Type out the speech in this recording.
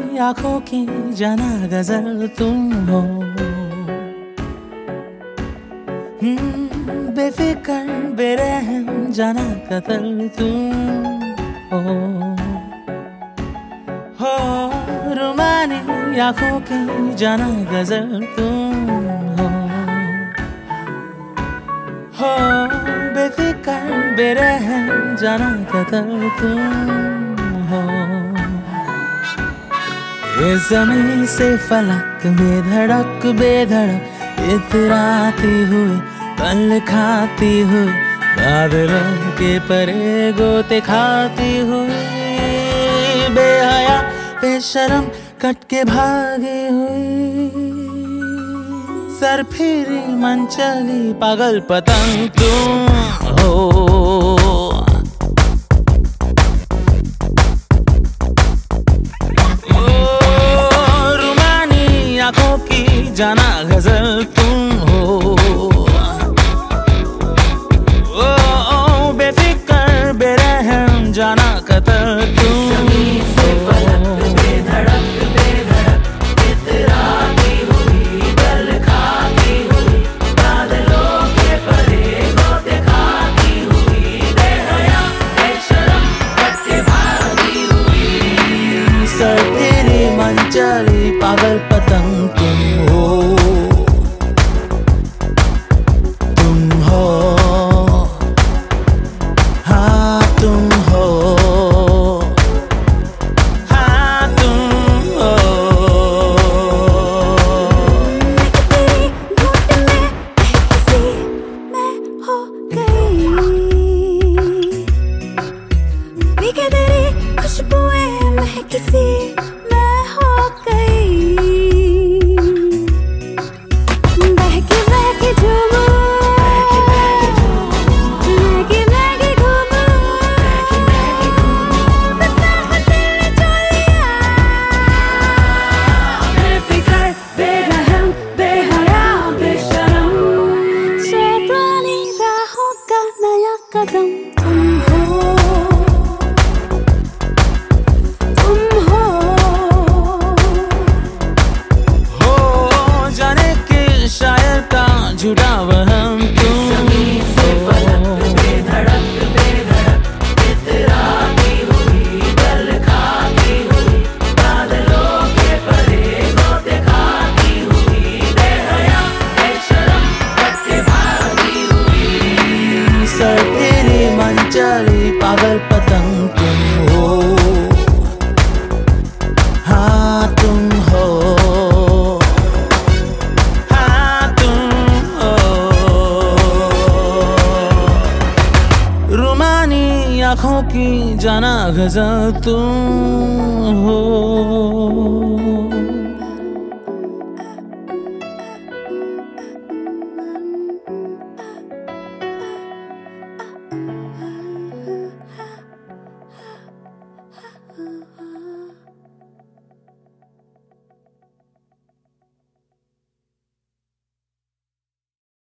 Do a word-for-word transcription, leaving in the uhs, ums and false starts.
आंखों की जाना गजल तुम हो। बेफिकर बेरहम जाना कतल तुम हो। हो रुमानी आंखों की जाना गजल तुम हो। हो बेफिकर बेरहम जाना कतल तुम हो। ये ज़मीं से फलक बेधड़क बेधड़क इतराती हुई पल खाती हुई बादलों के परे गोते खाती हुई बेहया बेशरम कट के भागी हुई। सर फिरी मन चली पागल पतंग तुम हो। आंखों की जाना गजल तुम हो। ओ, ओ बेफिकर बेरहम जाना कतल तुम हो। बेधड़क बेधड़क इतराती हुई पल खाती हुई बादलों के परे गोते खाती हुई बेहया बेशरम कट के भागी हुई। सर तेरी मन चली पागल पतंग तुम हो। तुम हो हाँ तुम हो। हाँ तुम हो। तेरी घुट में किसी मैं हो गई। भीगे तेरी खुशबुएं मैं किसी मैं हो गई। बहकी बहकी झूमूं महकी महकी घूमूं बस नाम तेरे चोलिया। बेफिकर बेरहम बेहया बेशरम शैतानी राहों का नया कदम तुम हो। तुम हो शायर का झूठा वहम तुम हो। बेधड़क बेधड़क इतराती हुई पल खाती हुई बादलों के परे गोते खाती हुई बेहया बेशरम कट के भागी हुई। सर तेरी मन चली पागल पतंग तुम हो। हाँ तुम हो। आंखों की जाना गजल तुम हो।